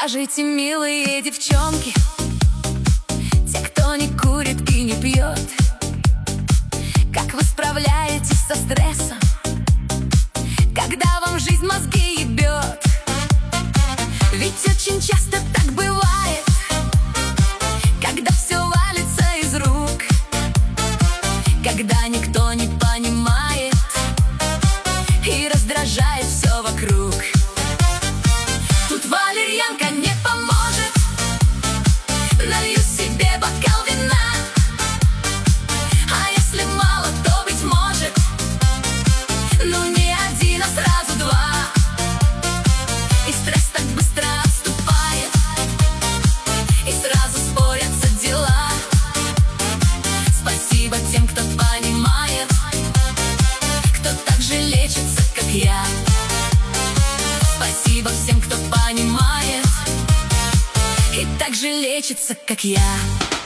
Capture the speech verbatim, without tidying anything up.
Скажите, милые девчонки, те, кто не курит и не пьет, как вы справляетесь со стрессом, когда вам жизнь мозги ебет? Ведь очень часто так бывает, когда все валится из рук, когда никто не понимает и раздражает все вокруг. Тут валерьянка не поможет, налью себе бокал вина, а если мало, то, быть может, ну не один, а сразу два. И стресс так быстро отступает, и сразу спорятся дела. Спасибо тем, кто понимает, кто так же лечится, как я. Спасибо всем, кто понимает и так же лечится, как я.